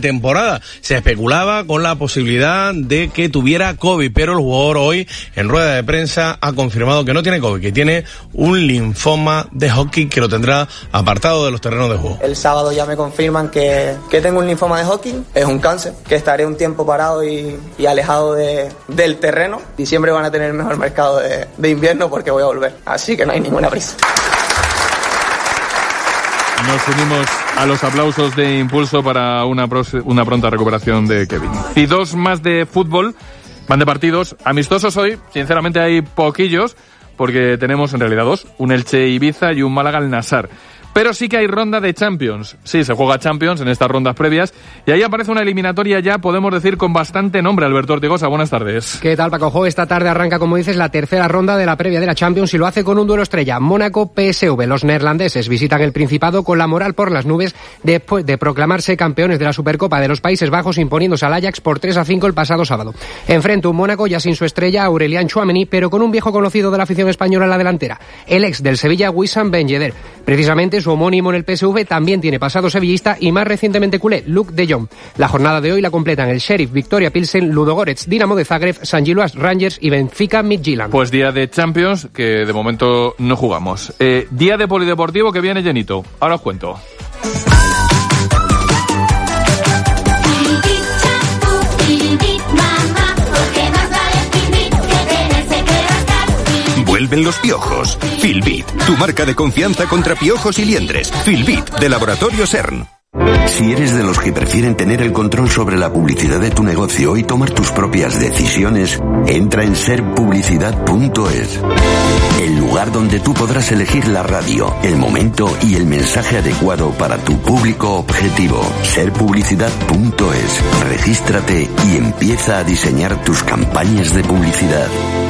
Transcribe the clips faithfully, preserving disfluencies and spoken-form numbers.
pretemporada. Se especulaba con la posibilidad de que tuviera COVID, pero el jugador hoy en rueda de prensa ha confirmado que no tiene COVID, que tiene un linfoma de Hodgkin que lo tendrá apartado de los terrenos de juego. El sábado ya me confirman que, que tengo un linfoma de Hodgkin, es un cáncer, que estaré un tiempo parado y, y alejado de, del terreno. Diciembre van a tener el mejor mercado de, de invierno porque voy a volver, así que no hay ninguna prisa. Nos unimos a los aplausos de impulso para una, pros- una pronta recuperación de Kevin. Y dos más de fútbol, van de partidos amistosos hoy. Sinceramente hay poquillos, porque tenemos en realidad dos, un Elche Ibiza y un Málaga al Nassr. Pero sí que hay ronda de Champions. Sí, se juega Champions en estas rondas previas. Y ahí aparece una eliminatoria ya, podemos decir, con bastante nombre. Alberto Ortigosa, buenas tardes. ¿Qué tal, Paco Jo? Esta tarde arranca, como dices, la tercera ronda de la previa de la Champions y lo hace con un duelo estrella. Mónaco-P S V. Los neerlandeses visitan el Principado con la moral por las nubes después de proclamarse campeones de la Supercopa de los Países Bajos, imponiéndose al Ajax por tres a cinco el pasado sábado. Enfrente un Mónaco ya sin su estrella, Aurelian Tchouaméni, pero con un viejo conocido de la afición española en la delantera. El ex del Sevilla, Wissam Ben Yedder. Precisamente su homónimo en el P S V también tiene pasado sevillista y más recientemente culé, Luuk de Jong. La jornada de hoy la completan el Sheriff, Victoria Pilsen, Ludogorets, Dinamo de Zagreb, San Giloas Rangers y Benfica Midtjylland. Pues día de Champions, que de momento no jugamos. Eh, día de polideportivo que viene llenito. Ahora os cuento. Vuelven los piojos. Filbit, tu marca de confianza contra piojos y liendres. Filbit, de Laboratorio CERN. Si eres de los que prefieren tener el control sobre la publicidad de tu negocio y tomar tus propias decisiones, entra en ser publicidad punto es. El lugar donde tú podrás elegir la radio, el momento y el mensaje adecuado para tu público objetivo. ser publicidad punto es. Regístrate y empieza a diseñar tus campañas de publicidad.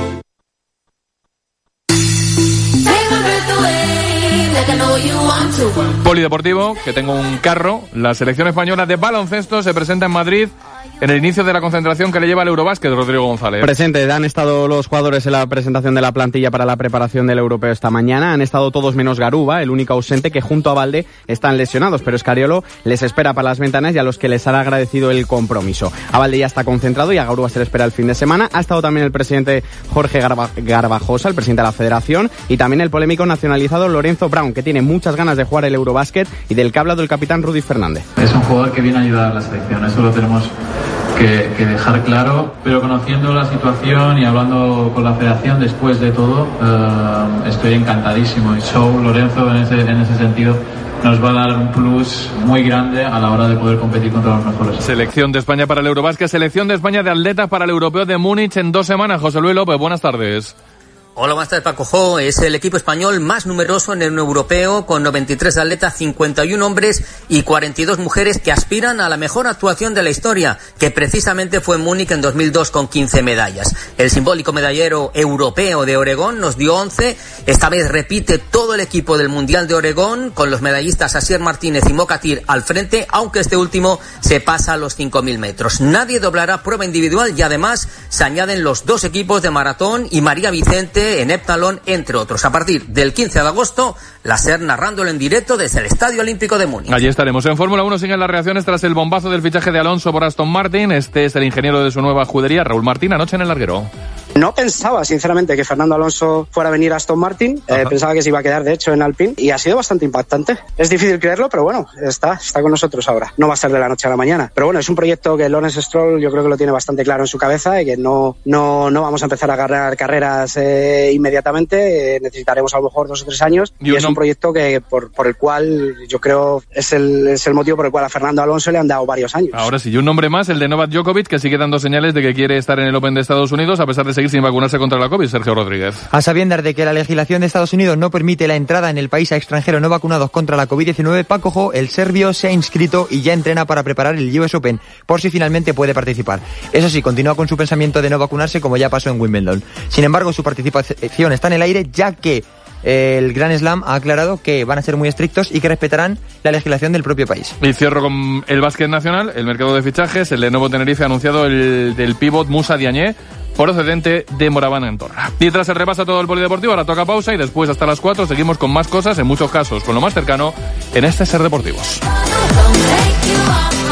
Polideportivo, que tengo un carro. La selección española de baloncesto se presenta en Madrid en el inicio de la concentración que le lleva al Eurobásquet, Rodrigo González. Presente, han estado los jugadores en la presentación de la plantilla para la preparación del europeo esta mañana. Han estado todos menos Garuba, el único ausente, que junto a Valde están lesionados, pero Escariolo les espera para las ventanas y a los que les han agradecido el compromiso. A Valde ya está concentrado y a Garuba se le espera el fin de semana. Ha estado también el presidente Jorge Garba- Garbajosa, el presidente de la federación, y también el polémico nacionalizado Lorenzo Brown, que tiene muchas ganas de jugar el Eurobásquet y del que ha hablado el capitán Rudy Fernández. Es un jugador que viene a ayudar a la selección, eso lo tenemos que, que dejar claro, pero conociendo la situación y hablando con la federación después de todo, eh, estoy encantadísimo. Y Show, Lorenzo, en ese, en ese sentido, nos va a dar un plus muy grande a la hora de poder competir contra los mejores. Selección de España para el Eurobásquet, selección de España de atletas para el Europeo de Múnich en dos semanas. José Luis López, buenas tardes. Hola, buenas tardes, Paco Jo. Es el equipo español más numeroso en el europeo, con noventa y tres atletas, cincuenta y uno hombres y cuarenta y dos mujeres que aspiran a la mejor actuación de la historia, que precisamente fue en Múnich en dos mil dos con quince medallas. El simbólico medallero europeo de Oregón nos dio once. Esta vez repite todo el equipo del Mundial de Oregón, con los medallistas Asier Martínez y Mokatir al frente, aunque este último se pasa a los cinco mil metros. Nadie doblará prueba individual y además se añaden los dos equipos de maratón y María Vicente en heptalón, entre otros. A partir del quince de agosto, la SER narrándolo en directo desde el Estadio Olímpico de Múnich. Allí estaremos. En Fórmula uno siguen las reacciones tras el bombazo del fichaje de Alonso por Aston Martin. Este es el ingeniero de su nueva escudería, Raúl Martín, anoche en el larguero. No pensaba, sinceramente, que Fernando Alonso fuera a venir a Aston Martin. Eh, pensaba que se iba a quedar, de hecho, en Alpine. Y ha sido bastante impactante. Es difícil creerlo, pero bueno, está, está con nosotros ahora. No va a ser de la noche a la mañana. Pero bueno, es un proyecto que Lawrence Stroll yo creo que lo tiene bastante claro en su cabeza y que no, no, no vamos a empezar a ganar carreras eh, inmediatamente. Eh, necesitaremos a lo mejor dos o tres años. Y, y es no... un proyecto que por, por el cual yo creo es el, es el motivo por el cual a Fernando Alonso le han dado varios años. Ahora sí, y un nombre más, el de Novak Djokovic, que sigue dando señales de que quiere estar en el Open de Estados Unidos a pesar de seguir sin vacunarse contra la COVID. Sergio Rodríguez. A sabiendas de que la legislación de Estados Unidos no permite la entrada en el país a extranjeros no vacunados contra la COVID diecinueve, Paco Jo, el serbio, se ha inscrito y ya entrena para preparar el U S Open, por si finalmente puede participar. Eso sí, continúa con su pensamiento de no vacunarse, como ya pasó en Wimbledon. Sin embargo, su participación está en el aire, ya que el Grand Slam ha aclarado que van a ser muy estrictos y que respetarán la legislación del propio país. Y cierro con el básquet nacional, el mercado de fichajes. El Lenovo Tenerife ha anunciado el del pívot Musa Diagne, procedente de Moraván Andorra. Y tras el repaso a todo el polideportivo, ahora toca pausa y después hasta las cuatro seguimos con más cosas, en muchos casos con lo más cercano en este Ser Deportivos.